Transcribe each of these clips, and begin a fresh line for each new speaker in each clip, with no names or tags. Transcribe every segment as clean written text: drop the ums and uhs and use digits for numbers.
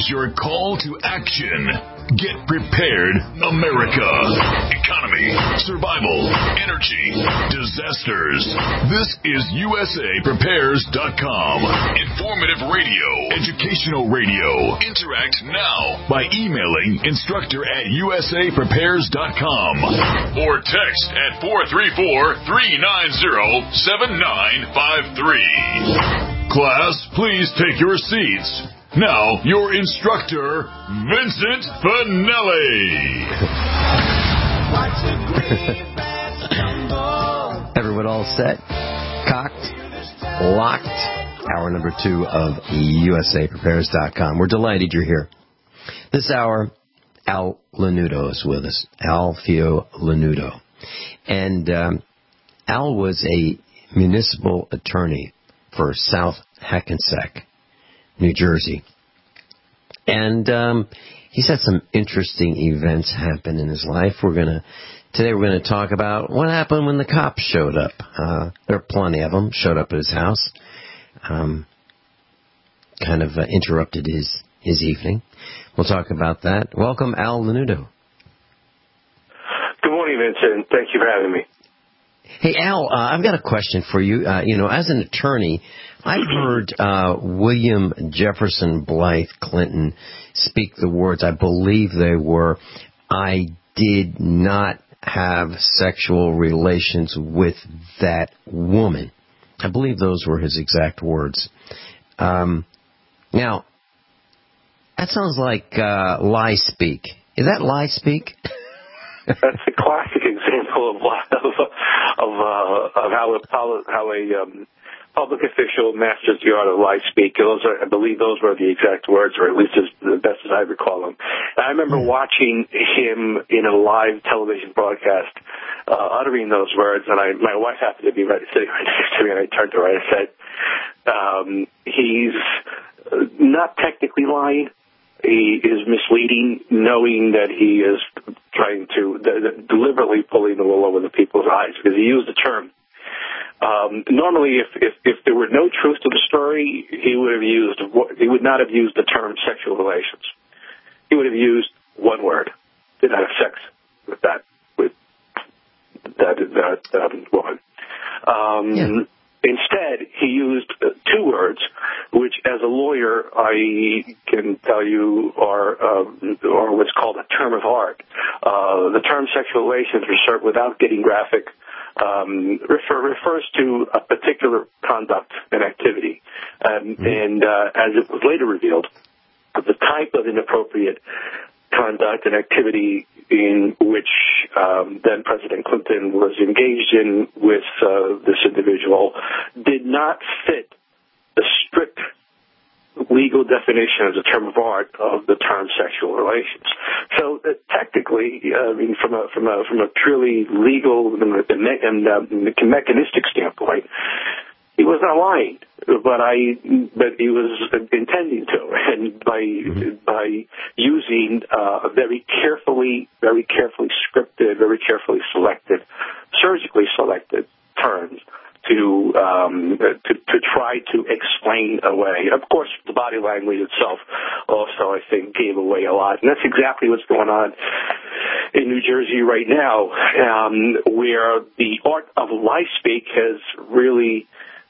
your call to action. Get prepared, America. Economy, survival, energy, disasters. This is USAPrepares.com. Informative radio, educational radio. Interact now by emailing instructor@USAPrepares.com or text at 434-390-7953. Class, please take your seats. Now, your instructor, Vincent Finelli.
Everyone all set? Cocked? Locked? Hour number 2 of USAPrepares.com. We're delighted you're here. This hour, Al Lanudo is with us. Alfio Lanudo. And Al was a municipal attorney for South Hackensack, New Jersey. And he's had some interesting events happen in his life. Today we're going to talk about what happened when the cops showed up. There are plenty of them, showed up at his house. Interrupted his evening. We'll talk about that. Welcome, Al Lanudo.
Good morning, Vincent. Thank you for having me.
Hey, Al, I've got a question for you. As an attorney, I heard William Jefferson Blythe Clinton speak the words, I believe they were, I did not have sexual relations with that woman. I believe those were his exact words. Now, that sounds like lie speak. Is that lie speak?
That's a classic example of how a public official masters the art of lie speak. I believe those were the exact words, or at least the best as I recall them. And I remember watching him in a live television broadcast uttering those words, and my wife happened to be sitting right next to me, and I turned to her and I said, he's not technically lying. He is misleading, knowing that he is trying to deliberately pulling the wool over the people's eyes, because he used the term. Normally, if there were no truth to the story, he would not have used the term sexual relations. He would have used one word: did not have sex with that woman. Instead, he used two words, which, as a lawyer, I can tell you are what's called a term of art. The term sexual relations, without getting graphic, refers to a particular conduct and activity. And as it was later revealed, the type of inappropriate conduct and activity in which then President Clinton was engaged in with this individual did not fit the strict legal definition as a term of art of the term sexual relations. So technically, from a purely legal and mechanistic standpoint, he was not lying, but he was intending to, and by using very carefully scripted, very carefully selected, surgically selected terms to try to explain away. Of course, the body language itself also, I think, gave away a lot, and that's exactly what's going on in New Jersey right now, where the art of lie speak has really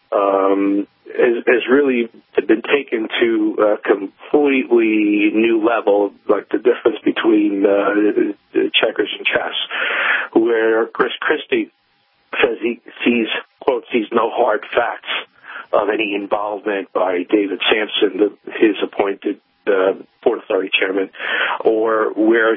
been taken to a completely new level, like the difference between checkers and chess, where Chris Christie says he sees no hard facts of any involvement by David Sampson, his appointed Port Authority chairman, or where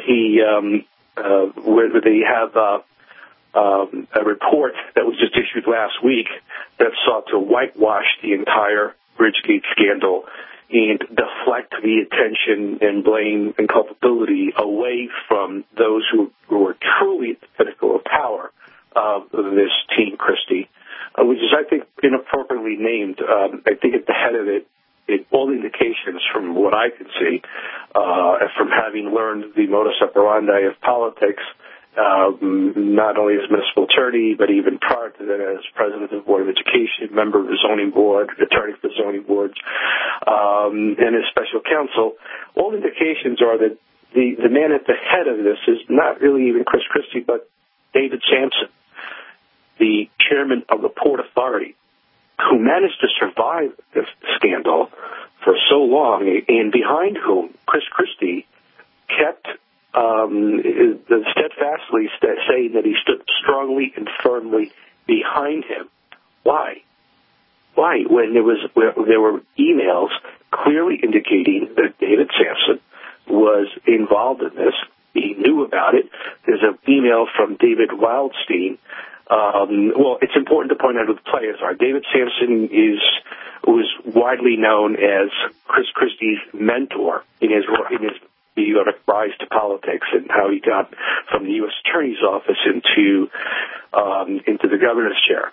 they have a report that was just issued last week that sought to whitewash the entire Bridgegate scandal and deflect the attention and blame and culpability away from those who were truly at the pinnacle of power of this Team Christie, which is, I think, inappropriately named. I think at the head of it, all indications from what I can see, from having learned the modus operandi of politics not only as municipal attorney, but even prior to that as president of the Board of Education, member of the zoning board, attorney for the zoning boards, and as special counsel. All indications are that the man at the head of this is not really even Chris Christie, but David Sampson, the chairman of the Port Authority, who managed to survive this scandal for so long, and behind whom Chris Christie kept steadfastly saying that he stood strongly and firmly behind him. Why? When there were emails clearly indicating that David Sampson was involved in this, he knew about it. There's an email from David Wildstein. Well, it's important to point out who the players are. David Sampson was widely known as Chris Christie's mentor in his rise to politics and how he got from the U.S. Attorney's Office into the governor's chair.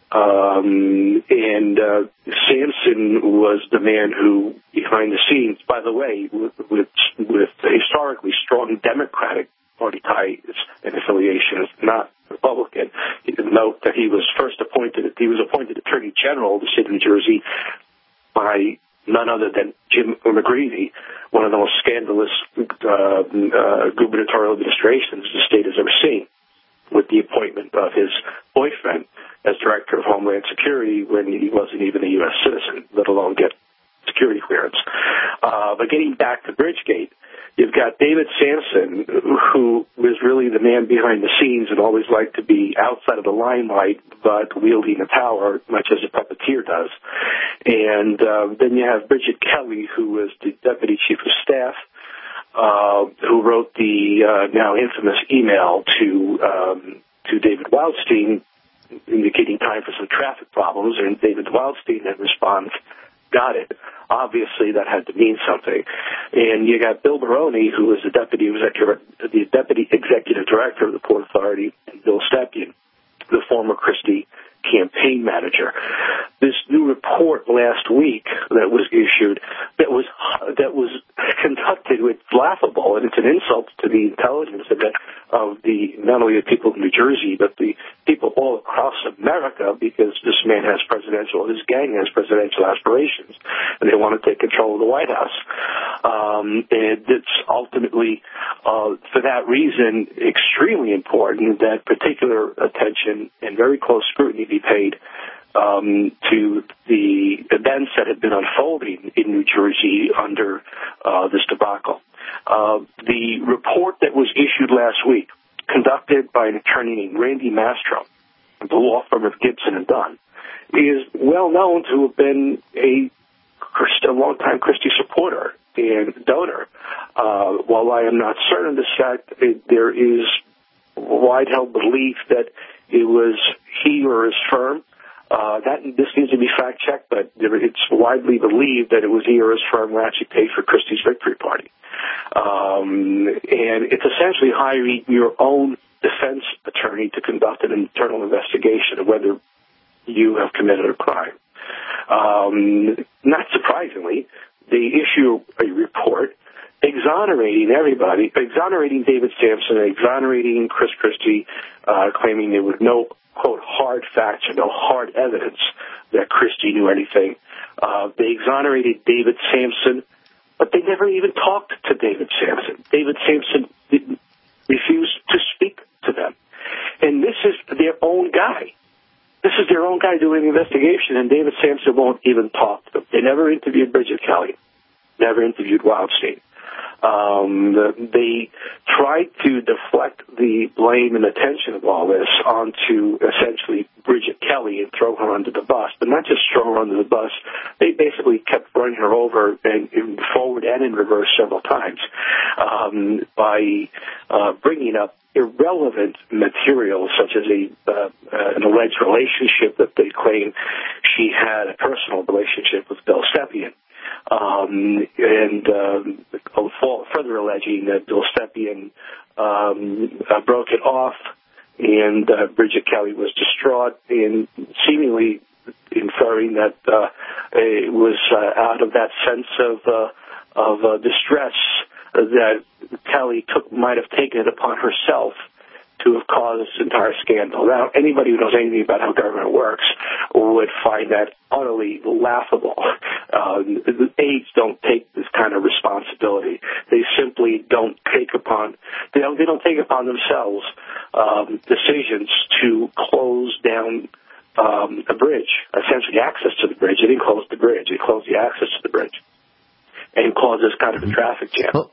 Sampson was the man who, behind the scenes, by the way, with historically strong Democratic Party ties and affiliations, not Republican. You can note that he was appointed Attorney General of the state of New Jersey by none other than Jim McGreevey, one of the most scandalous gubernatorial administrations the state has ever seen, with the appointment of his boyfriend as Director of Homeland Security when he wasn't even a U.S. citizen, let alone get security clearance. But getting back to Bridgegate, you've got David Sampson, who was really the man behind the scenes and always liked to be outside of the limelight, but wielding the power much as a puppeteer does. And then you have Bridget Kelly, who was the Deputy Chief of Staff, who wrote the now infamous email to David Wildstein indicating time for some traffic problems, and David Wildstein then responds, got it. Obviously, that had to mean something. And you got Bill Baroni, who was the Deputy Executive Director of the Port Authority, and Bill Stepien, the former Christie campaign manager. This new report last week that was issued, that was conducted with laughable, and it's an insult to the intelligence of the not only the people of New Jersey, but the people all across America, because this man his gang has presidential aspirations, and they want to take control of the White House. And it's ultimately, for that reason, extremely important that particular attention and very close scrutiny be paid to the events that have been unfolding in New Jersey under this debacle. The report that was issued last week, conducted by an attorney named Randy Mastro, the law firm of Gibson and Dunn, is well known to have been a long-time Christie supporter and donor. While I am not certain of this fact, there is wide-held belief that it was he or his firm. This needs to be fact-checked, but it's widely believed that it was he or his firm who actually paid for Christie's victory party. And it's essentially hiring your own defense attorney to conduct an internal investigation of whether you have committed a crime. Not surprisingly, they issue a report exonerating everybody, exonerating David Sampson, exonerating Chris Christie, claiming there was no, quote, hard facts or no hard evidence that Christie knew anything. They exonerated David Sampson, but they never even talked to David Sampson. David Sampson refused to speak to them. And this is their own guy. This is their own guy doing the investigation, and David Sampson won't even talk to them. They never interviewed Bridget Kelly, never interviewed Wildstein. They tried to deflect the blame and attention of all this onto essentially Bridget Kelly and throw her under the bus, but not just throw her under the bus. They basically kept running her over and in forward and in reverse several times by bringing up irrelevant material such as an alleged relationship that they claim she had a personal relationship with Bill Stepien. And further alleging that Bill Stepien broke it off, and Bridget Kelly was distraught, and seemingly inferring that it was out of that sense of distress that Kelly might have taken it upon herself to have caused this entire scandal. Now, anybody who knows anything about how government works would find that utterly laughable. The aides don't take this kind of responsibility. They simply don't take upon themselves decisions to close down a bridge, essentially access to the bridge. They didn't close the bridge. They closed the access to the bridge and caused this kind of a traffic jam.
Well,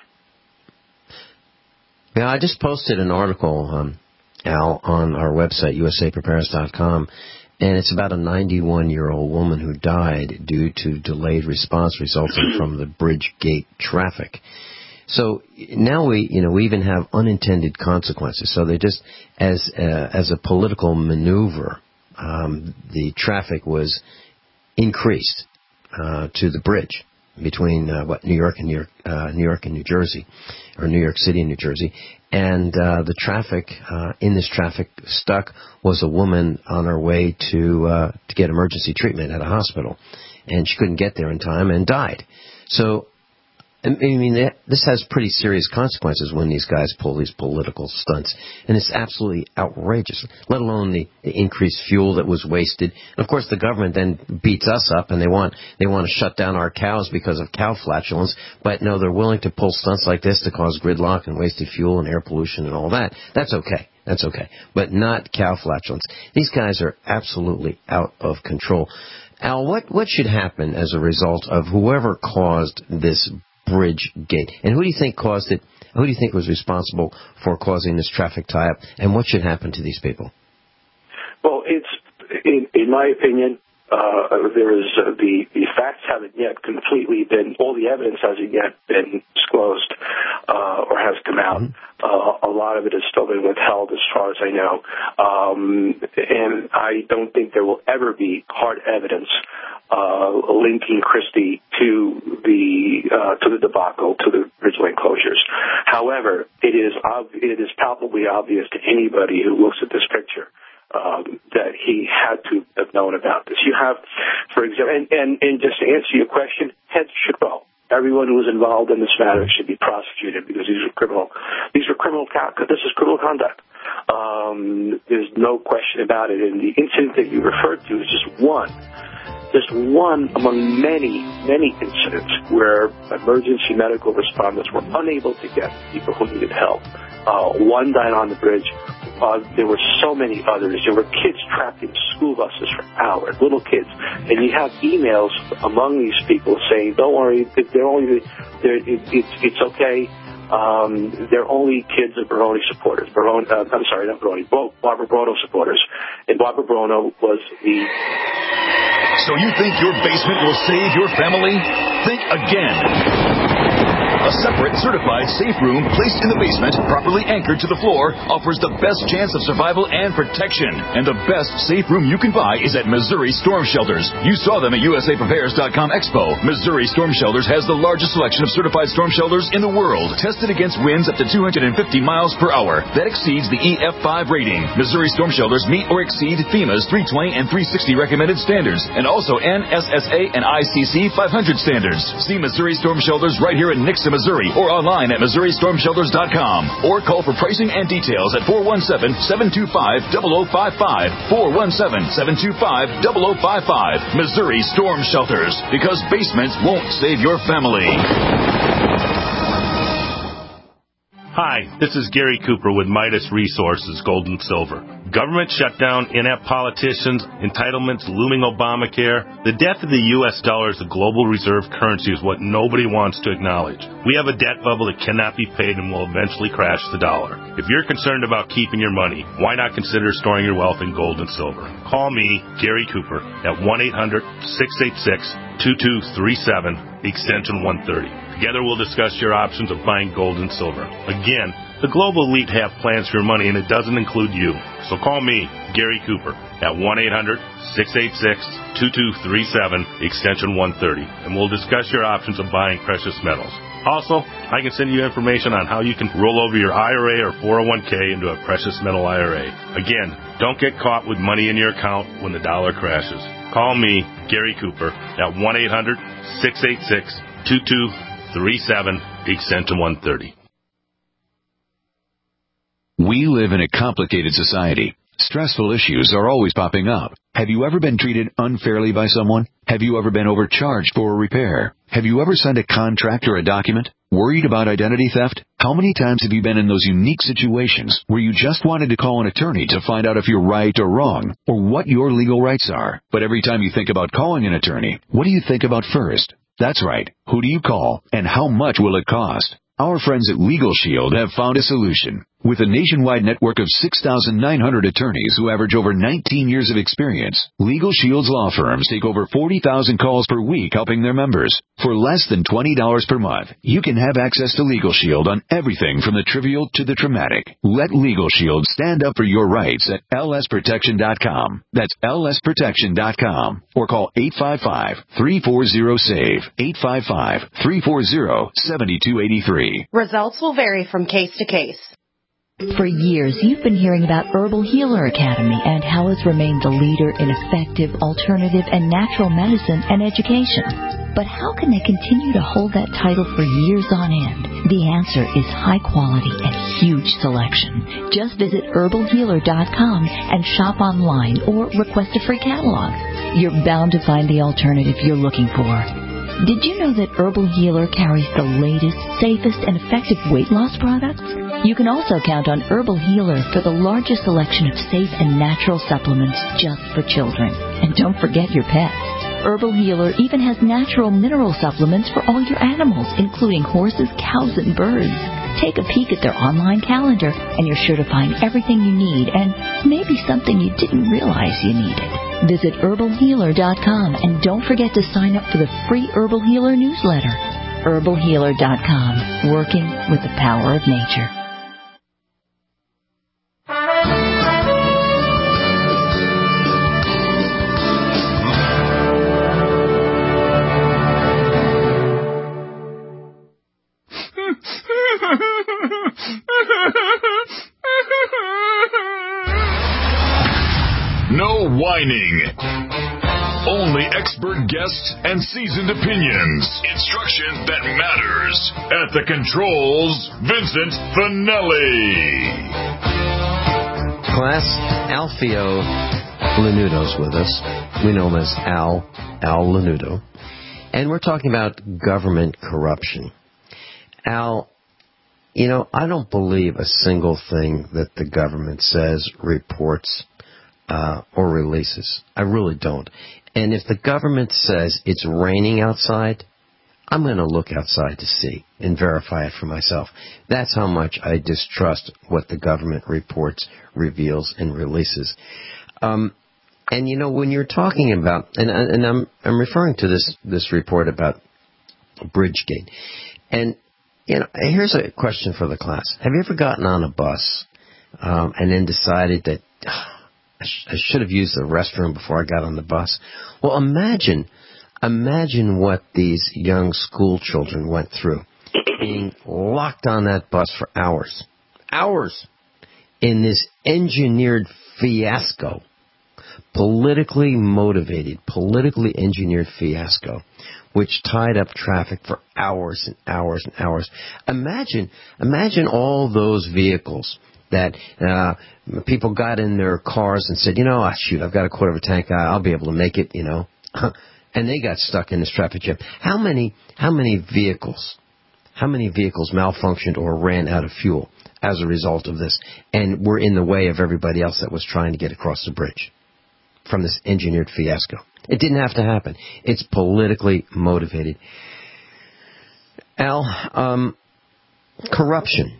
yeah, I just posted an article, Al, on our website, usaprepares.com, and it's about a 91-year-old woman who died due to delayed response resulting from the bridge gate traffic. So now we even have unintended consequences. So they just, as a political maneuver, the traffic was increased to the bridge between New York and New Jersey, or New York City and New Jersey, and the traffic in this traffic stuck was a woman on her way to get emergency treatment at a hospital, and she couldn't get there in time and died. So, I mean, this has pretty serious consequences when these guys pull these political stunts. And it's absolutely outrageous, let alone the increased fuel that was wasted. And of course, the government then beats us up, and they want to shut down our cows because of cow flatulence. But no, they're willing to pull stunts like this to cause gridlock and wasted fuel and air pollution and all that. That's okay. That's okay. But not cow flatulence. These guys are absolutely out of control. Al, what should happen as a result of whoever caused this bridge gate? And who do you think caused it? Who do you think was responsible for causing this traffic tie-up? And what should happen to these people?
Well, it's, in my opinion, there is the facts haven't yet completely been, all the evidence hasn't yet been disclosed or has come out. A lot of it has still been withheld as far as I know. And I don't think there will ever be hard evidence linking Christie to the debacle, to the Ridgeway closures. However, it is palpably obvious to anybody who looks at this picture that he had to have known about this. You have, for example, and just to answer your question, heads should roll. Everyone who was involved in this matter should be prosecuted because this is criminal conduct. There's no question about it. And the incident that you referred to is just one among many, many incidents where emergency medical responders were unable to get people who needed help. One died on the bridge. There were so many others. There were kids trapped in school buses for hours, little kids. And you have emails among these people saying, don't worry, it's okay. They're only kids of Baroni supporters. Barbara Bruno supporters. And Barbara Bruno was the...
So you think your basement will save your family? Think again. A separate, certified safe room placed in the basement, properly anchored to the floor, offers the best chance of survival and protection. And the best safe room you can buy is at Missouri Storm Shelters. You saw them at USAPrepares.com Expo. Missouri Storm Shelters has the largest selection of certified storm shelters in the world, tested against winds up to 250 miles per hour. That exceeds the EF5 rating. Missouri Storm Shelters meet or exceed FEMA's 320 and 360 recommended standards, and also NSSA and ICC 500 standards. See Missouri Storm Shelters right here in Nixon, Missouri, or online at MissouriStormShelters.com, or call for pricing and details at 417-725-0055, 417-725-0055. Missouri Storm Shelters, because basements won't save your family.
Hi, this is Gary Cooper with Midas Resources, Gold and Silver. Government shutdown, inept politicians, entitlements, looming Obamacare. The death of the U.S. dollar as the global reserve currency is what nobody wants to acknowledge. We have a debt bubble that cannot be paid and will eventually crash the dollar. If you're concerned about keeping your money, why not consider storing your wealth in gold and silver? Call me, Gary Cooper, at 1-800-686-2237, extension 130. Together we'll discuss your options of buying gold and silver. Again, the global elite have plans for your money, and it doesn't include you. So call me, Gary Cooper, at 1-800-686-2237, extension 130, and we'll discuss your options of buying precious metals. Also, I can send you information on how you can roll over your IRA or 401k into a precious metal IRA. Again, don't get caught with money in your account when the dollar crashes. Call me, Gary Cooper, at 1-800-686-2237, extension 130.
We live in a complicated society. Stressful issues are always popping up. Have you ever been treated unfairly by someone? Have you ever been overcharged for a repair? Have you ever signed a contract or a document? Worried about identity theft? How many times have you been in those unique situations where you just wanted to call an attorney to find out if you're right or wrong, or what your legal rights are? But every time you think about calling an attorney, what do you think about first? That's right. Who do you call, and how much will it cost? Our friends at Legal Shield have found a solution. With a nationwide network of 6,900 attorneys who average over 19 years of experience, Legal Shield's law firms take over 40,000 calls per week helping their members. For less than $20 per month, you can have access to Legal Shield on everything from the trivial to the traumatic. Let Legal Shield stand up for your rights at lsprotection.com. That's lsprotection.com. Or call 855-340-SAVE, 855-340-7283.
Results will vary from case to case.
For years, you've been hearing about Herbal Healer Academy and how it's remained the leader in effective, alternative, and natural medicine and education. But how can they continue to hold that title for years on end? The answer is high quality and huge selection. Just visit herbalhealer.com and shop online or request a free catalog. You're bound to find the alternative you're looking for. Did you know that Herbal Healer carries the latest, safest, and effective weight loss products? You can also count on Herbal Healer for the largest selection of safe and natural supplements just for children. And don't forget your pets. Herbal Healer even has natural mineral supplements for all your animals, including horses, cows, and birds. Take a peek at their online calendar, and you're sure to find everything you need and maybe something you didn't realize you needed. Visit herbalhealer.com and don't forget to sign up for the free Herbal Healer newsletter. herbalhealer.com, working with the power of nature.
No whining. Only expert guests and seasoned opinions. Instruction that matters. At the controls, Vincent Finelli.
Class, Alfio Lanudo's with us. We know him as Al Lanudo. And we're talking about government corruption. Al, you know, I don't believe a single thing that the government says, reports, or releases. I really don't. And if the government says it's raining outside, I'm going to look outside to see and verify it for myself. That's how much I distrust what the government reports, reveals, and releases. And you know, when you're talking about, and I'm referring to this report about Bridgegate, and you know, here's a question for the class: have you ever gotten on a bus and then decided that I should have used the restroom before I got on the bus? Well, imagine what these young school children went through, being locked on that bus for hours in this engineered fiasco, politically motivated, politically engineered fiasco, which tied up traffic for hours and hours and hours. Imagine all those vehicles that people got in their cars and said, you know, shoot, I've got a quarter of a tank, I'll be able to make it, you know, and they got stuck in this traffic jam. How many vehicles malfunctioned or ran out of fuel as a result of this, and were in the way of everybody else that was trying to get across the bridge from this engineered fiasco? It didn't have to happen. It's politically motivated. Al, corruption.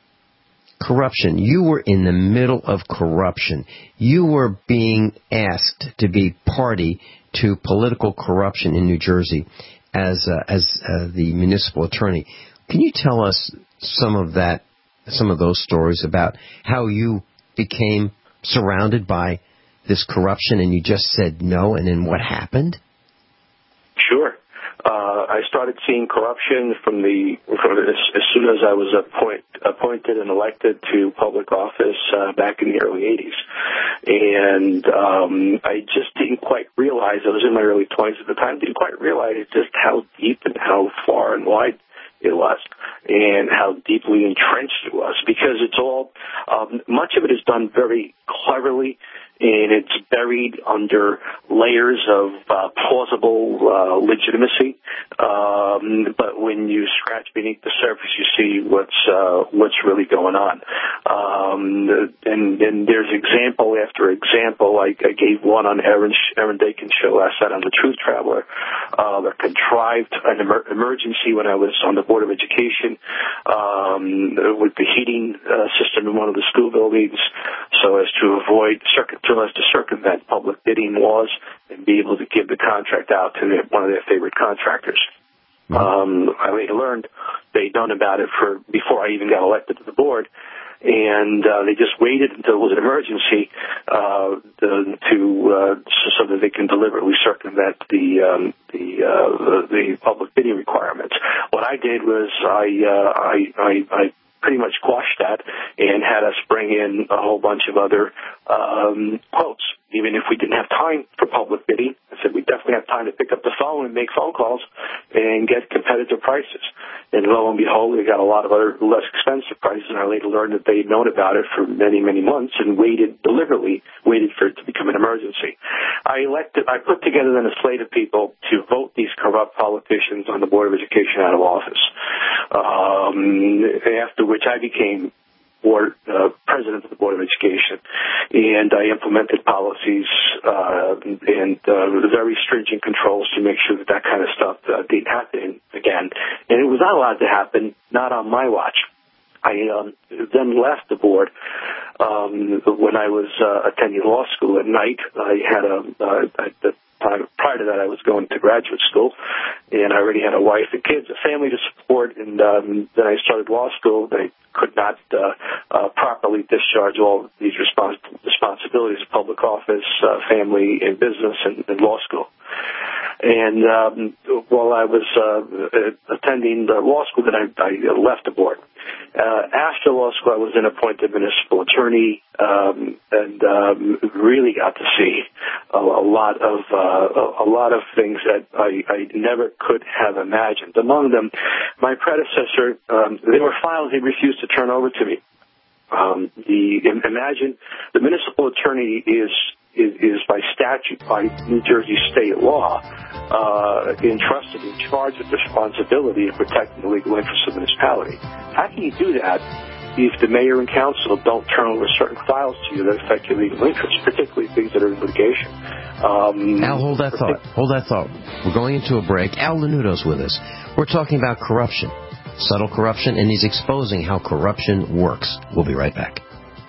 You were in the middle of corruption. You were being asked to be party to political corruption in New Jersey as the municipal attorney. Can you tell us some of those stories about how you became surrounded by this corruption and you just said no, and then what happened?
Sure. I started seeing corruption from as soon as I was appointed and elected to public office back in the early 80s. And I just didn't quite realize, I was in my early 20s at the time, didn't quite realize just how deep and how far and wide it was. and how deeply entrenched it was, because it's all, much of it is done very cleverly, and it's buried under layers of plausible legitimacy. But when you scratch beneath the surface, you see what's really going on. And there's example after example. I gave one on Aaron Dakin's show last night on The Truth Traveler. That contrived an emergency when I was on the Board of Education with the heating system in one of the school buildings, so as to circumvent public bidding laws and be able to give the contract out to one of their favorite contractors. I later learned they'd known about it before I even got elected to the board, and they just waited until it was an emergency so that they can deliberately circumvent the public bidding requirements. What I did was I pretty much quashed that and had us bring in a whole bunch of other quotes. Even if we didn't have time for public bidding, I said we definitely have time to pick up the phone and make phone calls and get competitive prices. And lo and behold, we got a lot of other less expensive prices, and I later learned that they had known about it for many, many months and deliberately waited for it to become an emergency. I put together then a slate of people to vote these corrupt politicians on the Board of Education out of office, after which I became president of the Board of Education, and I implemented policies and very stringent controls to make sure that kind of stuff didn't happen again. And it was not allowed to happen, not on my watch. I then left the board when I was attending law school at night. I had prior to that, I was going to graduate school, and I already had a wife and kids, a family to support, and then I started law school. I could not properly discharge all of these responsibilities of public office, family, and business, and law school. And while I was attending the law school, then I left the board. After law school, I was then appointed municipal attorney, and really got to see a lot of things that I never could have imagined. Among them, my predecessor, there were files he refused to turn over to me. Imagine the municipal attorney is by statute, by New Jersey state law, entrusted in charge of the responsibility of protecting the legal interests of the municipality. How can you do that if the mayor and council don't turn over certain files to you that affect your legal interests, particularly things that are in litigation?
Al, hold that thought. We're going into a break. Al Lanudo's with us. We're talking about corruption, subtle corruption, and he's exposing how corruption works. We'll be right back.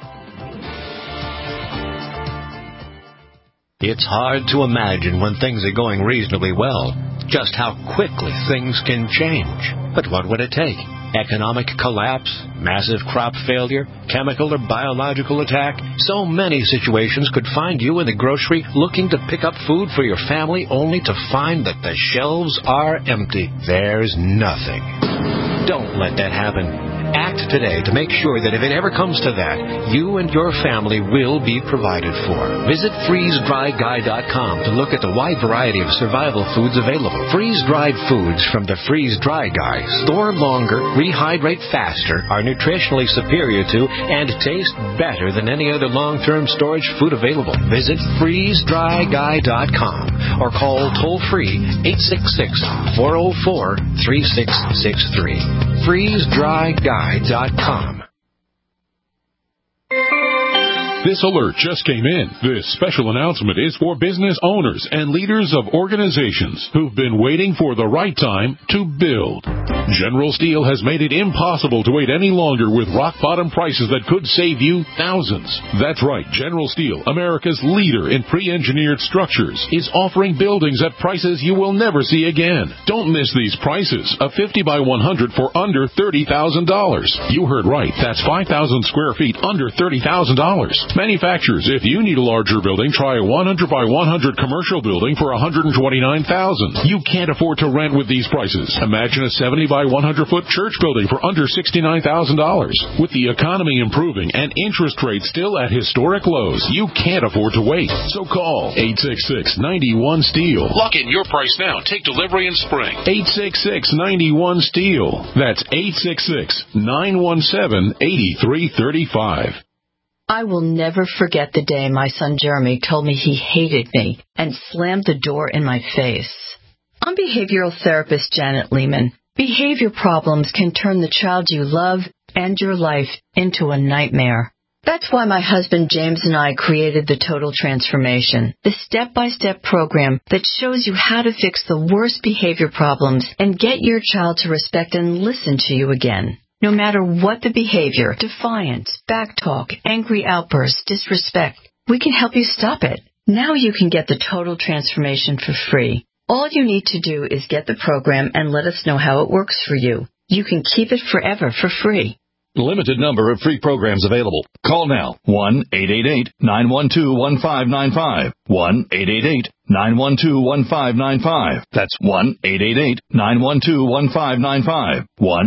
It's hard to imagine when things are going reasonably well, just how quickly things can change. But what would it take? Economic collapse, massive crop failure, chemical or biological attack? So many situations could find you in the grocery looking to pick up food for your family only to find that the shelves are empty. There's nothing. Don't let that happen. Act today to make sure that if it ever comes to that, you and your family will be provided for. Visit FreezeDryGuy.com to look at the wide variety of survival foods available. Freeze-dried foods from the Freeze-Dry Guy store longer, rehydrate faster, are nutritionally superior to, and taste better than any other long-term storage food available. Visit FreezeDryGuy.com or call toll-free 866-404-3663. FreezeDryGuy.com.
This alert just came in. This special announcement is for business owners and leaders of organizations who've been waiting for the right time to build. General Steel has made it impossible to wait any longer with rock-bottom prices that could save you thousands. That's right. General Steel, America's leader in pre-engineered structures, is offering buildings at prices you will never see again. Don't miss these prices. A 50 by 100 for under $30,000. You heard right. That's 5,000 square feet under $30,000. Manufacturers, if you need a larger building, try a 100 by 100 commercial building for $129,000. You can't afford to rent with these prices. Imagine a 70 by 100 foot church building for under $69,000. With the economy improving and interest rates still at historic lows, you can't afford to wait. So call 866-91-STEEL.
Lock in your price now. Take delivery in spring.
866-91-STEEL. That's 866-917-8335.
I will never forget the day my son Jeremy told me he hated me and slammed the door in my face. I'm behavioral therapist Janet Lehman. Behavior problems can turn the child you love and your life into a nightmare. That's why my husband James and I created the Total Transformation, the step-by-step program that shows you how to fix the worst behavior problems and get your child to respect and listen to you again. No matter what the behavior, defiance, backtalk, angry outbursts, disrespect, we can help you stop it. Now you can get the Total Transformation for free. All you need to do is get the program and let us know how it works for you. You can keep it forever for free.
Limited number of free programs available. Call now. 1-888-912-1595. 1-888-912-1595. That's 1-888-912-1595.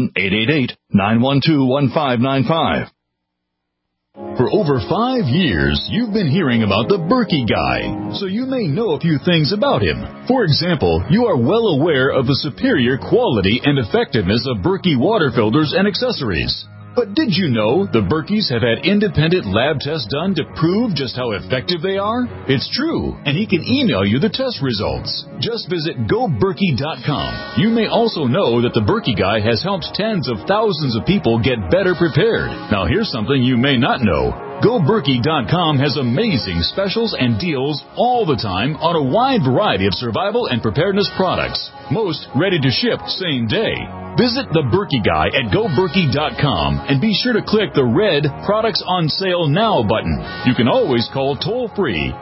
1-888-912-1595. For over 5 years, you've been hearing about the Berkey Guy, so you may know a few things about him. For example, you are well aware of the superior quality and effectiveness of Berkey water filters and accessories. But did you know the Berkeys have had independent lab tests done to prove just how effective they are? It's true, and he can email you the test results. Just visit GoBerkey.com. You may also know that the Berkey Guy has helped tens of thousands of people get better prepared. Now here's something you may not know. GoBerkey.com has amazing specials and deals all the time on a wide variety of survival and preparedness products. Most ready to ship same day. Visit the Berkey Guy at GoBerkey.com and be sure to click the red Products on Sale Now button. You can always call toll-free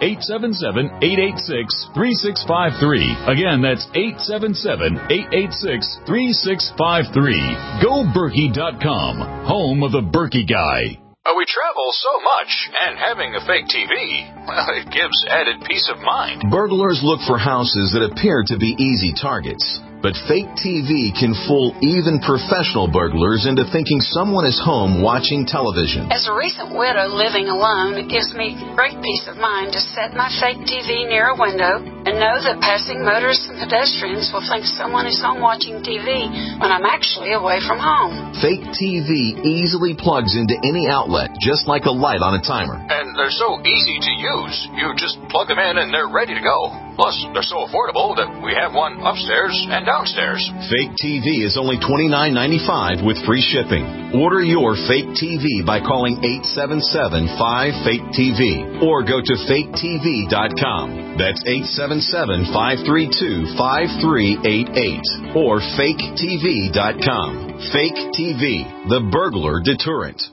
877-886-3653. Again, that's 877-886-3653. GoBerkey.com, home of the Berkey Guy.
We travel so much, and having a fake TV, well, it gives added peace of mind.
Burglars look for houses that appear to be easy targets. But fake TV can fool even professional burglars into thinking someone is home watching television.
As a recent widow living alone, it gives me great peace of mind to set my fake TV near a window and know that passing motorists and pedestrians will think someone is home watching TV when I'm actually away from home.
Fake TV easily plugs into any outlet, just like a light on a timer.
And they're so easy to use. You just plug them in and they're ready to go. Plus, they're so affordable that we have one upstairs and downstairs.
Fake TV is only $29.95 with free shipping. Order your fake TV by calling 877-5FAKE-TV or go to faketv.com. That's 877-532-5388 or faketv.com. Fake TV, the burglar deterrent.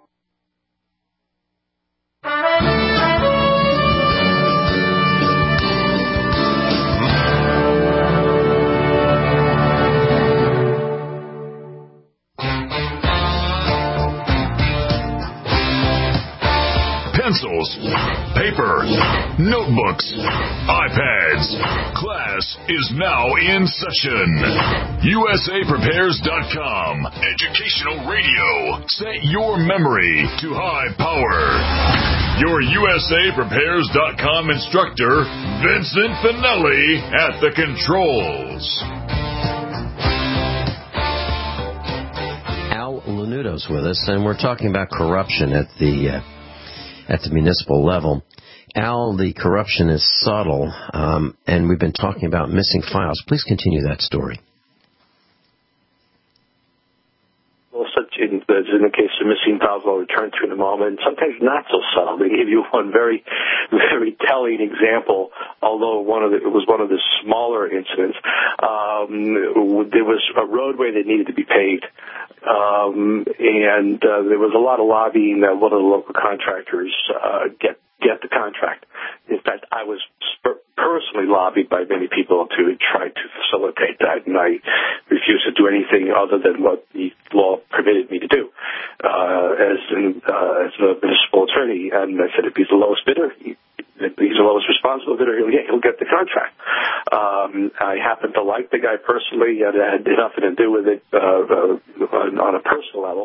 Pencils, paper, notebooks, iPads. Class is now in session. USAPrepares.com. Educational radio. Set your memory to high power. Your USAPrepares.com instructor, Vincent Finelli, at the controls.
Al Lanudo's with us, and we're talking about corruption at the municipal level. Al, the corruption is subtle, and we've been talking about missing files. Please continue that story.
Well, such in the case of missing files, I'll return to in a moment. Sometimes not so subtle. They give you one very, very telling example. Although it was one of the smaller incidents. There was a roadway that needed to be paved. And there was a lot of lobbying that one of the local contractors get the contract. In fact, I was personally lobbied by many people to try to facilitate that, and I refused to do anything other than what the law permitted me to do. as a municipal attorney, and I said if he's the lowest bidder, he's the lowest responsible bidder, he'll get the contract. I happen to like the guy personally. It had nothing to do with it on a personal level.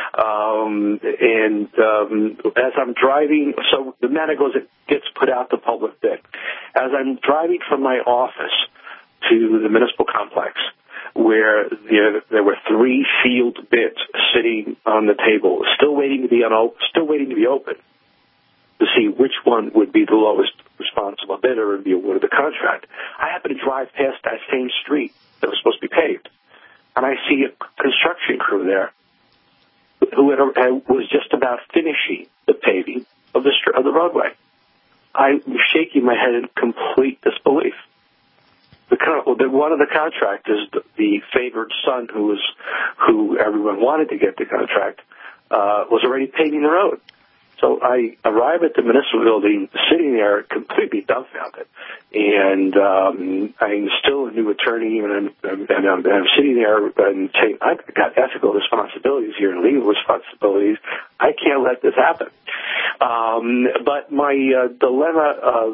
As I'm driving, so the matter goes, it gets put out to public bid. As I'm driving from my office to the municipal complex, where there were 3 sealed bids sitting on the table, still waiting to be open, to see which one would be the lowest responsible bidder and be awarded the contract. I happen to drive past that same street that was supposed to be paved, and I see a construction crew there who was just about finishing the paving of the roadway. I'm shaking my head in complete disbelief. One of the contractors, the favored son who everyone wanted to get the contract, was already paving the road. So I arrive at the municipal building, sitting there completely dumbfounded, and I'm still a new attorney, and I'm sitting there and saying, I've got ethical responsibilities here and legal responsibilities. I can't let this happen. But my dilemma,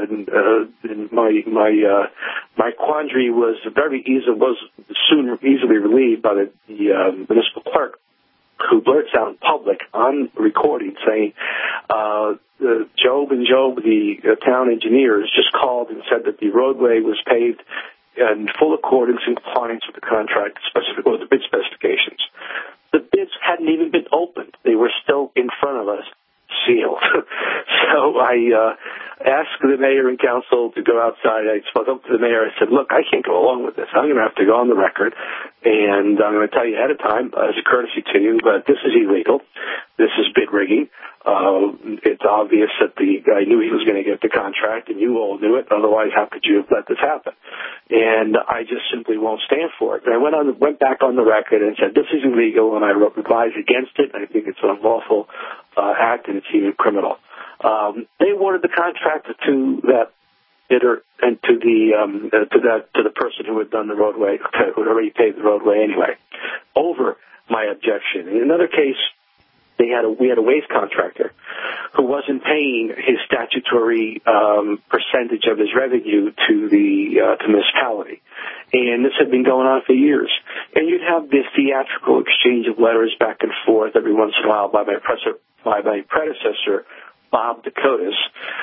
my quandary was soon easily relieved by the municipal clerk, who blurts out in public on recording saying, Job, the town engineers, just called and said that the roadway was paved in full accordance and compliance with the contract, the bid specifications. The bids hadn't even been opened. They were still in front of us, sealed. So I asked the mayor and council to go outside. I spoke up to the mayor. I said, look, I can't go along with this. I'm going to have to go on the record, and I'm going to tell you ahead of time, as a courtesy to you, but this is illegal. This is bid rigging. It's obvious that the guy knew he was going to get the contract, and you all knew it. Otherwise, how could you have let this happen? And I just simply won't stand for it. And I went back on the record and said, this is illegal, and I advise against it. I think it's an unlawful act, and it's even criminal. They awarded the contract to that bidder and to the person who had done the roadway, who had already paved the roadway anyway, over my objection. In another case, we had a waste contractor who wasn't paying his statutory percentage of his revenue to the municipality, and this had been going on for years. And you'd have this theatrical exchange of letters back and forth every once in a while by my predecessor, Bob Dakotas,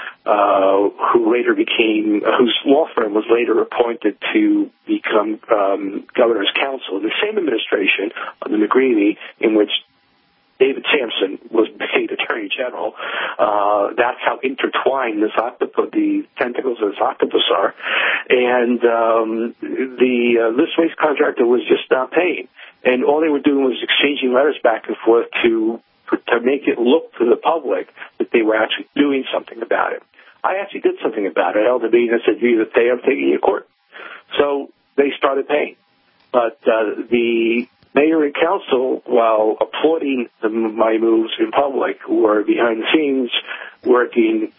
whose law firm was later appointed to become governor's counsel in the same administration under McGreevey, in which David Sampson was made Attorney General. That's how intertwined the tentacles of this octopus are. And this waste contractor was just not paying. And all they were doing was exchanging letters back and forth to make it look to the public that they were actually doing something about it. I actually did something about it. I held a meeting and said, you either pay or I'm taking you to court. So they started paying. But the mayor and council, while applauding my moves in public, were behind the scenes working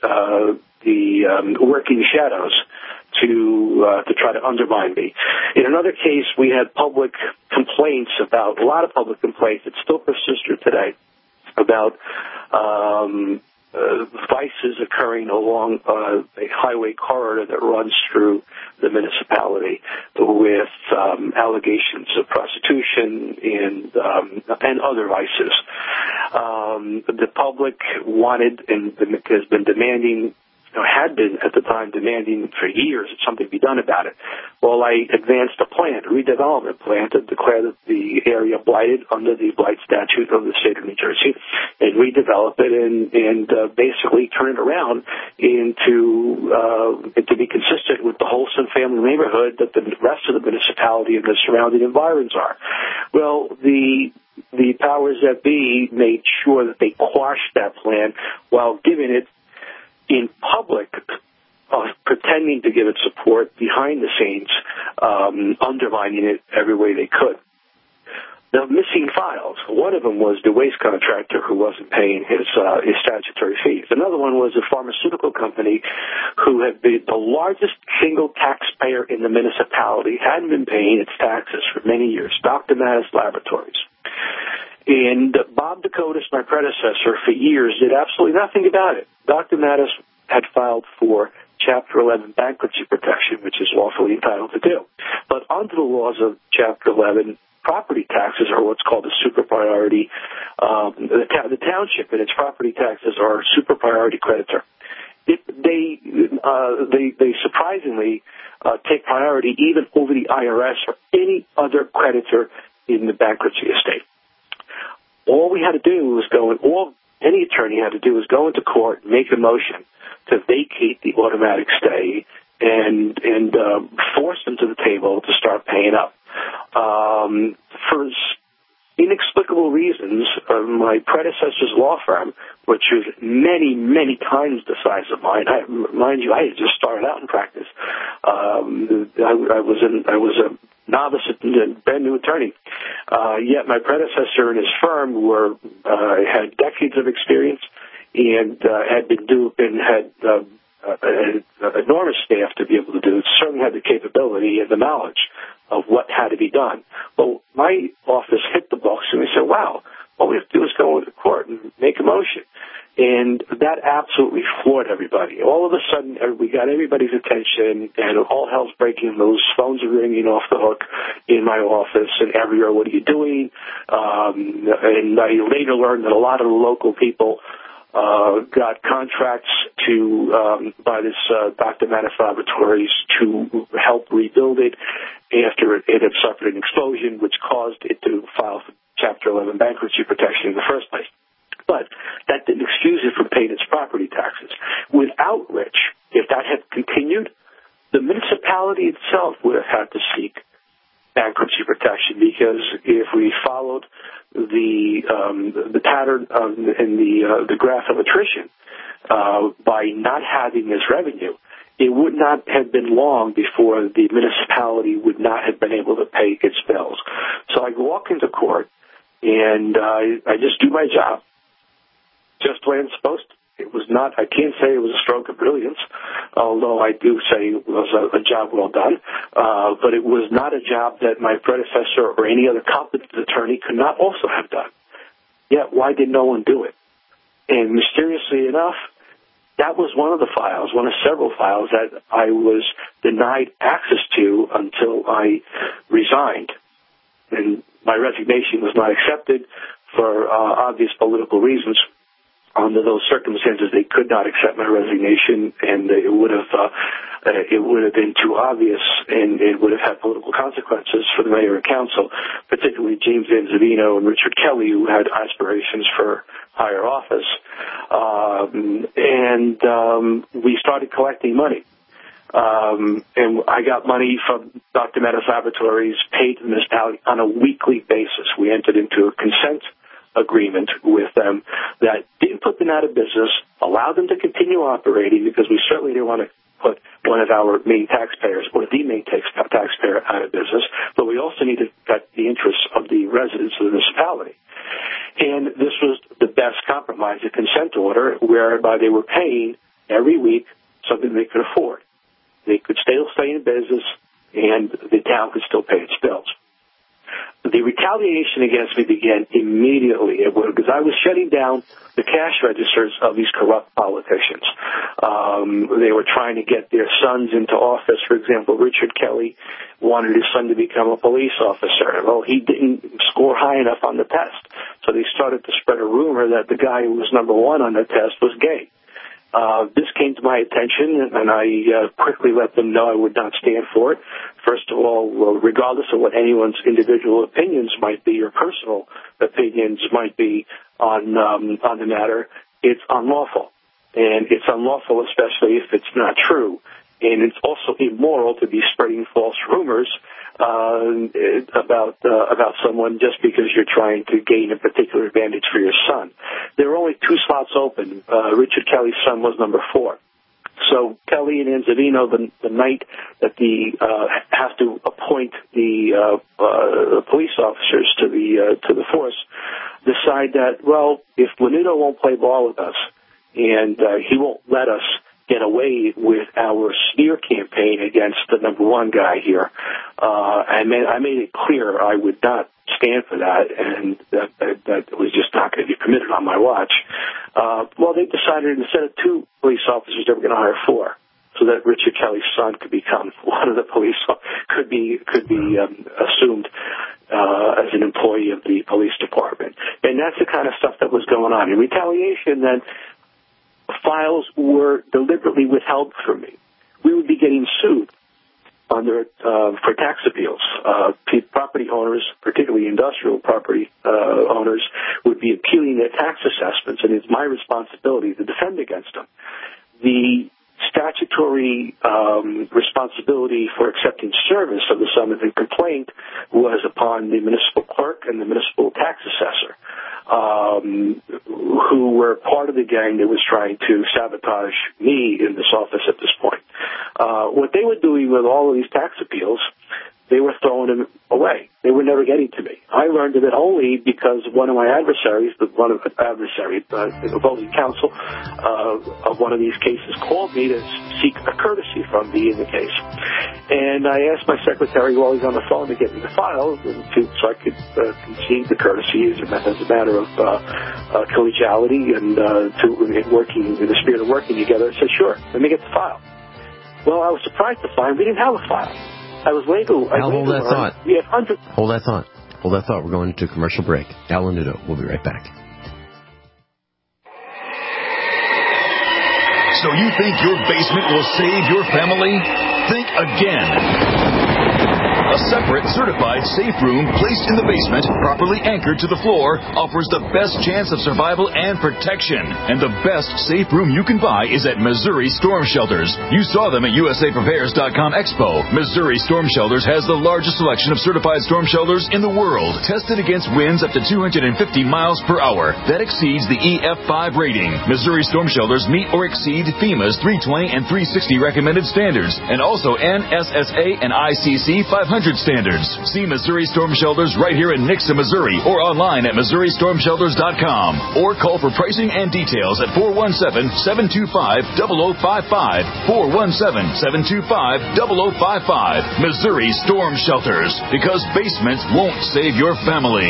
the shadows to try to undermine me. In another case, we had public complaints about a lot of public complaints that still persist today about vices occurring along a highway corridor that runs through the municipality, with allegations of prostitution and other vices. The public wanted and has been demanding, had been at the time demanding for years that something be done about it. Well, I advanced a redevelopment plan, to declare that the area blighted under the blight statute of the state of New Jersey, and redevelop it and basically turn it around to be consistent with the wholesome family neighborhood that the rest of the municipality and the surrounding environs are. Well, the powers that be made sure that they quashed that plan while giving it in public, pretending to give it support behind the scenes, undermining it every way they could. The missing files, one of them was the waste contractor who wasn't paying his statutory fees. Another one was a pharmaceutical company who had been the largest single taxpayer in the municipality, hadn't been paying its taxes for many years, Dr. Mattis Laboratories. And Bob Dakotas, my predecessor, for years did absolutely nothing about it. Dr. Mattis had filed for Chapter 11 bankruptcy protection, which is lawfully entitled to do. But under the laws of Chapter 11, property taxes are what's called a super priority. The township and its property taxes are a super priority creditor. They surprisingly take priority even over the IRS or any other creditor in the bankruptcy estate. All we had to do was any attorney had to do was go into court, make a motion to vacate the automatic stay, and force them to the table to start paying up. For inexplicable reasons, my predecessor's law firm, which was many, many times the size of mine, mind you, I had just started out in practice. I was a novice and brand new attorney. Yet my predecessor and his firm had decades of experience and had enormous staff to be able to do it. Certainly had the capability and the knowledge of what had to be done. Well, my office hit the books and we said, wow, all we have to do is go into court and make a motion. And that absolutely floored everybody. All of a sudden, we got everybody's attention, and all hell's breaking loose. Phones are ringing off the hook in my office and everywhere. What are you doing? And I later learned that a lot of the local people got contracts by this Dr. Mattis Laboratories to help rebuild it after it had suffered an explosion, which caused it to file for Chapter 11 bankruptcy protection in the first place. But that didn't excuse it from paying its property taxes, without which, if that had continued, the municipality itself would have had to seek bankruptcy protection, because if we followed the pattern in the graph of attrition, by not having this revenue, it would not have been long before the municipality would not have been able to pay its bills. So I walk into court, and I just do my job, just the way I'm supposed to. It was not, I can't say it was a stroke of brilliance, although I do say it was a job well done, but it was not a job that my predecessor or any other competent attorney could not also have done. Yet, why did no one do it? And mysteriously enough, that was one of the files, one of several files that I was denied access to until I resigned. And my resignation was not accepted for obvious political reasons. Under those circumstances, they could not accept my resignation, and it would have been too obvious, and it would have had political consequences for the mayor and council, particularly James Anzavino and Richard Kelly, who had aspirations for higher office. We started collecting money. And I got money from Dr. Mattis Laboratories paid to the municipality on a weekly basis. We entered into a consent agreement with them that didn't put them out of business, allowed them to continue operating, because we certainly didn't want to put one of our main taxpayers or the main taxpayer out of business, but we also needed to protect the interests of the residents of the municipality. And this was the best compromise, a consent order whereby they were paying every week something they could afford. They could still stay in business, and the town could still pay its bills. The retaliation against me began immediately because I was shutting down the cash registers of these corrupt politicians. They were trying to get their sons into office. For example, Richard Kelly wanted his son to become a police officer. Well, he didn't score high enough on the test, so they started to spread a rumor that the guy who was number one on the test was gay. This came to my attention, and I quickly let them know I would not stand for it. First of all, regardless of what anyone's individual opinions might be or personal opinions might be on the matter, it's unlawful. And it's unlawful especially if it's not true. And it's also immoral to be spreading false rumors about someone just because you're trying to gain a particular advantage for your son. There were only 2 slots open. Richard Kelly's son was number 4. So Kelly and Anzavino, the night that have to appoint the police officers to the force, decide that, well, if Lanuto won't play ball with us and he won't let us get away with our smear campaign against the number one guy here. I made it clear I would not stand for that, and that was just not going to be permitted on my watch. Well, they decided instead of 2 police officers, they were going to hire 4, so that Richard Kelly's son could become one of the police, could be assumed as an employee of the police department. And that's the kind of stuff that was going on. In retaliation, then, files were deliberately withheld from me. We would be getting sued for tax appeals. Property owners, particularly industrial property owners, would be appealing their tax assessments, and it's my responsibility to defend against them. The statutory responsibility for accepting service of the summons and complaint was upon the municipal clerk and the municipal tax assessor, who were part of the gang that was trying to sabotage me in this office at this point. What they were doing with all of these tax appeals, they were throwing them away. They were never getting to me. I learned of it only because one of my adversaries, opposing counsel of one of these cases, called me to seek a courtesy from me in the case. And I asked my secretary while he's on the phone to get me the files so I could concede the courtesy as a matter of collegiality and working in the spirit of working together. I said, sure, let me get the file. Well, I was surprised to find we didn't have a file. I was legal.
Hold that thought.
We have hundreds.
Hold that thought. We're going into a commercial break. Al Lanuto. We'll be right back.
So you think your basement will save your family? Think again. A separate, certified safe room placed in the basement, properly anchored to the floor, offers the best chance of survival and protection. And the best safe room you can buy is at Missouri Storm Shelters. You saw them at USAPrepares.com Expo. Missouri Storm Shelters has the largest selection of certified storm shelters in the world, tested against winds up to 250 miles per hour. That exceeds the EF5 rating. Missouri Storm Shelters meet or exceed FEMA's 320 and 360 recommended standards, and also NSSA and ICC 500 standards. See Missouri Storm Shelters right here in Nixa, Missouri, or online at MissouriStormShelters.com, or call for pricing and details at 417-725-0055, 417-725-0055. Missouri Storm Shelters, because basements won't save your family.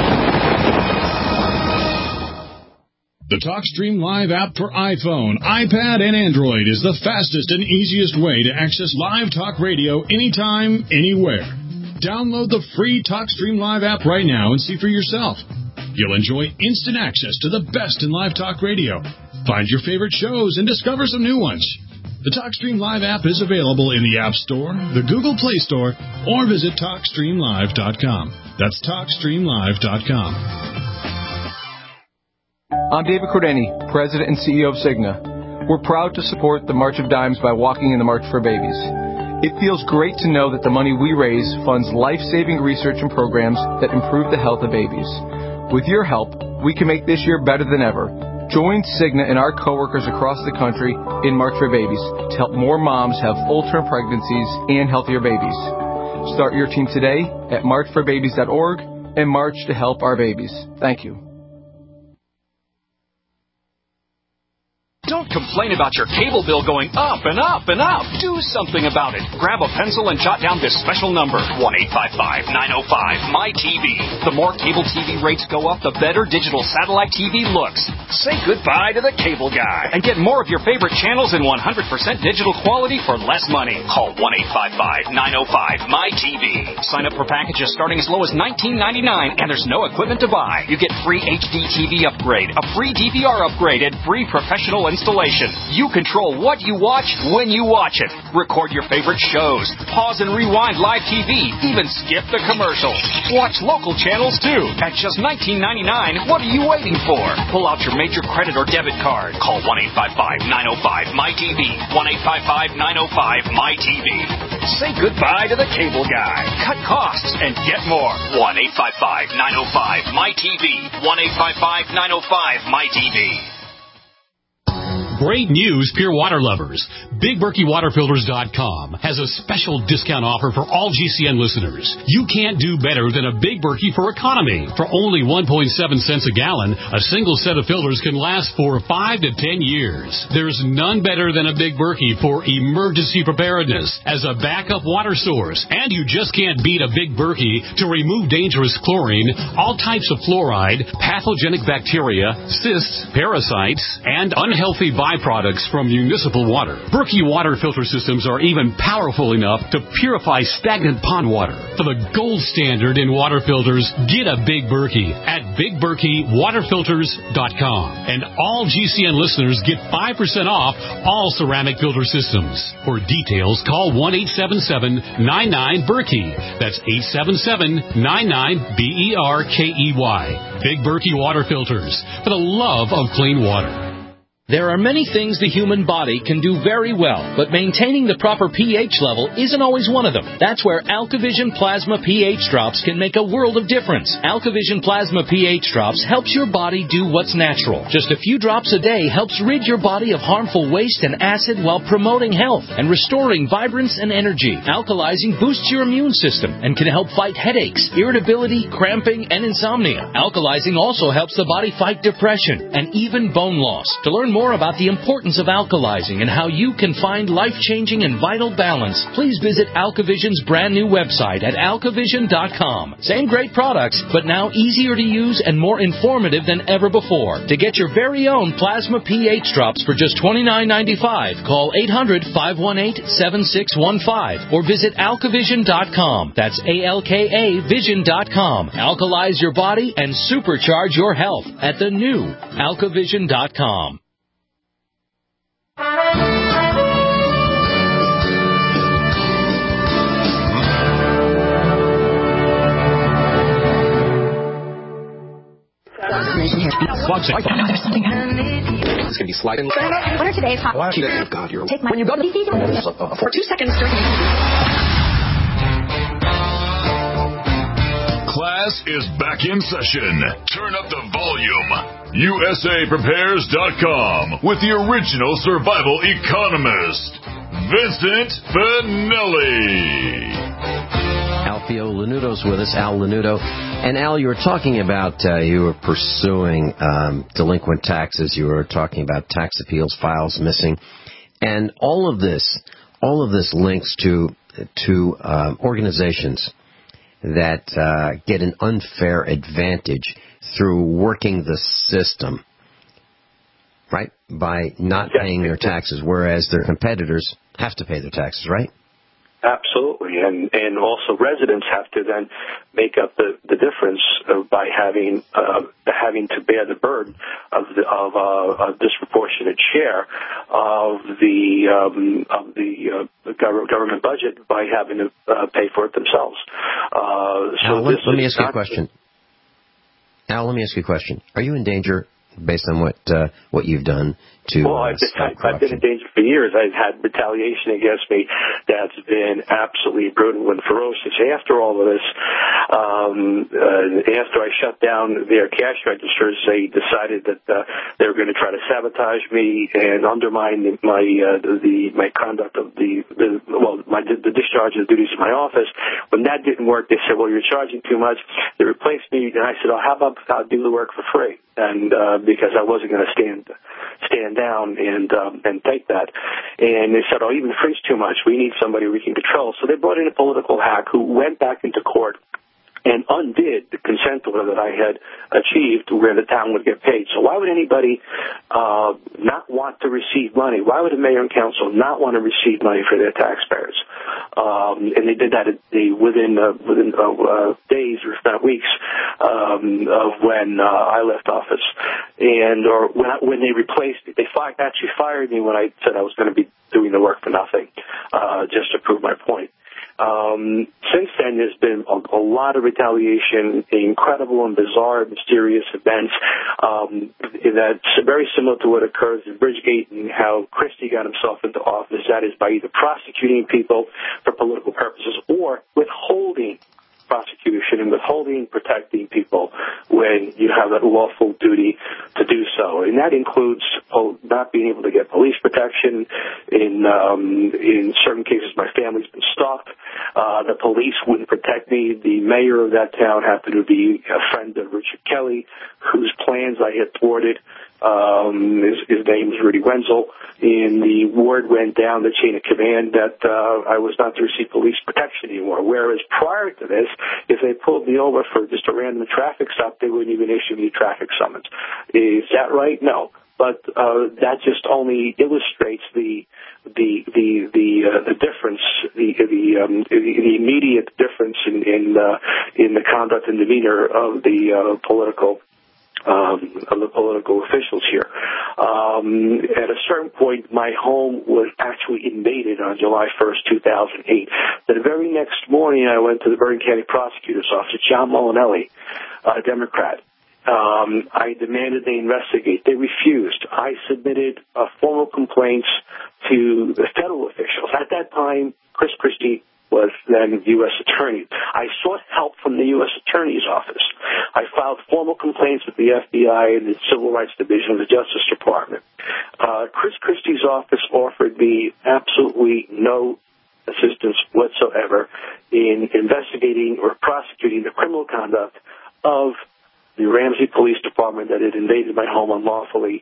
The TalkStream Live app for iPhone, iPad, and Android is the fastest and easiest way to access live talk radio anytime, anywhere. Download the free TalkStream Live app right now and see for yourself. You'll enjoy instant access to the best in live talk radio. Find your favorite shows and discover some new ones. The TalkStream Live app is available in the App Store, the Google Play Store, or visit TalkStreamLive.com. That's TalkStreamLive.com.
I'm David Cordeni, President and CEO of Cigna. We're proud to support the March of Dimes by walking in the March for Babies. It feels great to know that the money we raise funds life-saving research and programs that improve the health of babies. With your help, we can make this year better than ever. Join Cigna and our coworkers across the country in March for Babies to help more moms have full-term pregnancies and healthier babies. Start your team today at marchforbabies.org and march to help our babies. Thank you.
Don't complain about your cable bill going up and up and up. Do something about it. Grab a pencil and jot down this special number, 1-855-905-MY-TV. The more cable TV rates go up, the better digital satellite TV looks. Say goodbye to the cable guy and get more of your favorite channels in 100% digital quality for less money. Call 1-855-905-MY-TV. Sign up for packages starting as low as $19.99, and there's no equipment to buy. You get free HD TV upgrade, a free DVR upgrade, and free professional installation. You control what you watch when you watch it. Record your favorite shows. Pause and rewind live TV. Even skip the commercials. Watch local channels too. At just $19.99, what are you waiting for? Pull out your major credit or debit card. Call 1-855-905-MY-TV. 1-855-905-MY-TV. Say goodbye to the cable guy. Cut costs and get more. 1-855-905-MY-TV. 1-855-905-MY-TV.
Great news, pure water lovers. BigBerkeyWaterFilters.com has a special discount offer for all GCN listeners. You can't do better than a Big Berkey for economy. For only 1.7 cents a gallon, a single set of filters can last for 5 to 10 years. There's none better than a Big Berkey for emergency preparedness as a backup water source. And you just can't beat a Big Berkey to remove dangerous chlorine, all types of fluoride, pathogenic bacteria, cysts, parasites, and unhealthy byproducts from municipal water. Berkey water filter systems are even powerful enough to purify stagnant pond water. For the gold standard in water filters, get a Big Berkey at BigBerkeyWaterFilters.com. And all GCN listeners get 5% off all ceramic filter systems. For details, call 1-877-99-BERKEY. That's 877-99-BERKEY. Big Berkey Water Filters, for the love of clean water.
There are many things the human body can do very well, but maintaining the proper pH level isn't always one of them. That's where AlkaVision Plasma pH Drops can make a world of difference. AlkaVision Plasma pH Drops helps your body do what's natural. Just a few drops a day helps rid your body of harmful waste and acid while promoting health and restoring vibrance and energy. Alkalizing boosts your immune system and can help fight headaches, irritability, cramping, and insomnia. Alkalizing also helps the body fight depression and even bone loss. To learn more about the importance of alkalizing and how you can find life-changing and vital balance, please visit AlkaVision's brand new website at alkavision.com. Same great products, but now easier to use and more informative than ever before. To get your very own plasma pH drops for just $29.95, call 800-518-7615 or visit alkavision.com. That's ALKA Vision.com. Alkalize your body and supercharge your health at the new alkavision.com.
There's something happening. It's going to be sliding. What are today's hot? God, you're... Take my... When you go to the... For 2 seconds during...
Class is back in session. Turn up the volume. USAPrepares.com with the original survival economist, Vincent Finelli.
Alfio Lanudo's with us, Al Lanudo. And Al, you were talking about you were pursuing delinquent taxes. You were talking about tax appeals, files missing. And all of this links to organizations that get an unfair advantage through working the system, right, by not paying their taxes, whereas their competitors have to pay their taxes, right?
Absolutely, and also residents have to then make up the difference by having to bear the burden of a disproportionate share of the government budget by having to pay for it themselves.
Al, let me ask you a question. Al, let me ask you a question. Are you in danger based on what you've done to stop corruption?
I've been in danger for years. I've had retaliation against me that's been absolutely brutal and ferocious. After all of this, after I shut down their cash registers, they decided that they were going to try to sabotage me and undermine my conduct of the discharge of the duties of my office. When that didn't work, they said, "Well, you're charging too much." They replaced me, and I said, "Oh, how about I'll do the work for free?" And because I wasn't going to stand down and take that. And they said, "Oh, even free's too much. We need somebody we can control." So they brought in a political hack who went back into court and undid the consent order that I had achieved where the town would get paid. So why would anybody not want to receive money? Why would a mayor and council not want to receive money for their taxpayers? And they did that within days, or if not weeks, of when I left office. And when they replaced me, they actually fired me when I said I was going to be doing the work for nothing, just to prove my point. Since then, there's been a lot of retaliation, incredible and bizarre, mysterious events that's very similar to what occurs in Bridgegate and how Christie got himself into office. That is by either prosecuting people for political purposes or withholding prosecution and withholding protecting people when you have a lawful duty to do so. And that includes not being able to get police protection. In certain cases, my family's been stalked. The police wouldn't protect me. The mayor of that town happened to be a friend of Richard Kelly, whose plans I had thwarted. His name is Rudy Wenzel, and the word went down the chain of command that I was not to receive police protection anymore. Whereas prior to this, if they pulled me over for just a random traffic stop, they wouldn't even issue me a traffic summons. Is that right? No. But that just only illustrates the difference, the immediate difference in the conduct and demeanor of the political officials here. At a certain point, my home was actually invaded on July 1st, 2008. The very next morning, I went to the Bergen County Prosecutor's Office, John Molinelli, a Democrat. I demanded they investigate. They refused. I submitted formal complaints to the federal officials. At that time, Chris Christie was then U.S. Attorney. I sought help from the U.S. Attorney's Office. I filed formal complaints with the FBI and the Civil Rights Division of the Justice Department. Chris Christie's office offered me absolutely no assistance whatsoever in investigating or prosecuting the criminal conduct of the Ramsey Police Department that had invaded my home unlawfully,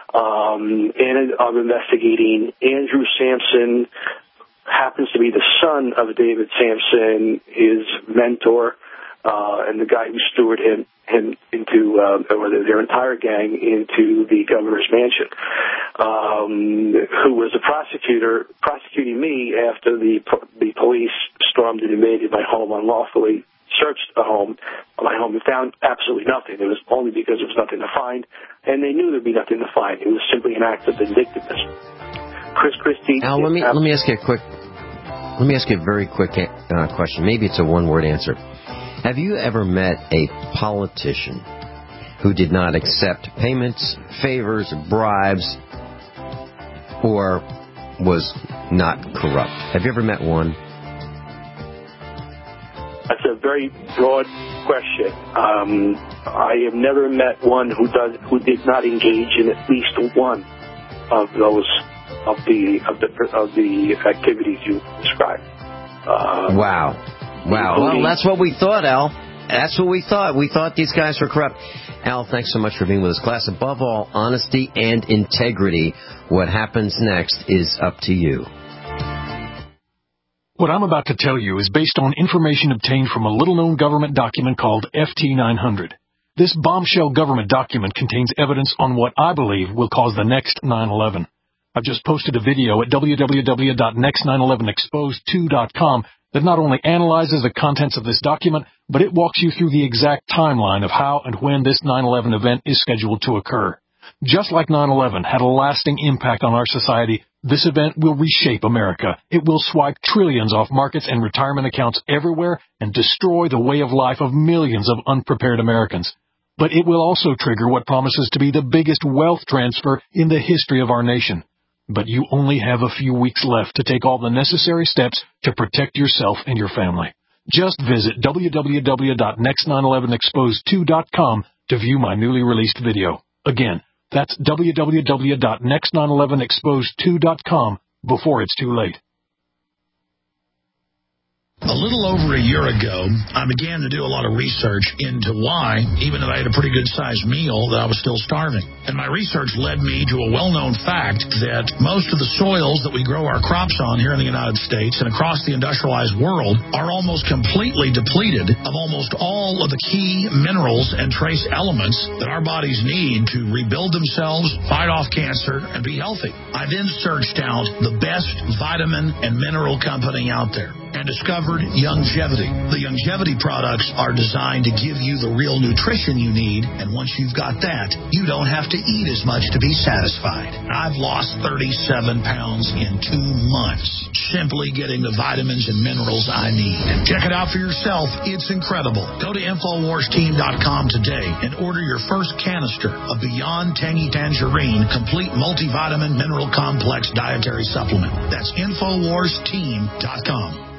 and of investigating Andrew Sampson, happens to be the son of David Sampson, his mentor, and the guy who stewarded him into, or their entire gang into the governor's mansion, who was a prosecutor prosecuting me after the police stormed and invaded my home unlawfully, searched my home and found absolutely nothing. It was only because there was nothing to find, and they knew there'd be nothing to find. It was simply an act of vindictiveness. Chris Christie.
Al, let me ask you a very quick question. Maybe it's a one-word answer. Have you ever met a politician who did not accept payments, favors, bribes, or was not corrupt? Have you ever met one?
That's a very broad question. I have never met one who did not engage in at least one of those of the activities you described.
Wow. Well, that's what we thought, Al. That's what we thought. We thought these guys were corrupt. Al, thanks so much for being with us. Class, above all, honesty and integrity. What happens next is up to you.
What I'm about to tell you is based on information obtained from a little-known government document called FT900. This bombshell government document contains evidence on what I believe will cause the next 9/11. I've just posted a video at www.next911exposed2.com that not only analyzes the contents of this document, but it walks you through the exact timeline of how and when this 9/11 event is scheduled to occur. Just like 9/11 had a lasting impact on our society, this event will reshape America. It will swipe trillions off markets and retirement accounts everywhere and destroy the way of life of millions of unprepared Americans. But it will also trigger what promises to be the biggest wealth transfer in the history of our nation. But you only have a few weeks left to take all the necessary steps to protect yourself and your family. Just visit www.next911exposed2.com to view my newly released video. Again, that's www.next911exposed2.com before it's too late.
A little over a year ago, I began to do a lot of research into why, even though I had a pretty good-sized meal, that I was still starving. And my research led me to a well-known fact that most of the soils that we grow our crops on here in the United States and across the industrialized world are almost completely depleted of almost all of the key minerals and trace elements that our bodies need to rebuild themselves, fight off cancer, and be healthy. I then searched out the best vitamin and mineral company out there and discovered Youngevity. The Youngevity products are designed to give you the real nutrition you need, and once you've got that, you don't have to eat as much to be satisfied. I've lost 37 pounds in 2 months, simply getting the vitamins and minerals I need. Check it out for yourself. It's incredible. Go to InfoWarsTeam.com today and order your first canister of Beyond Tangy Tangerine Complete Multivitamin Mineral Complex Dietary Supplement. That's InfoWarsTeam.com.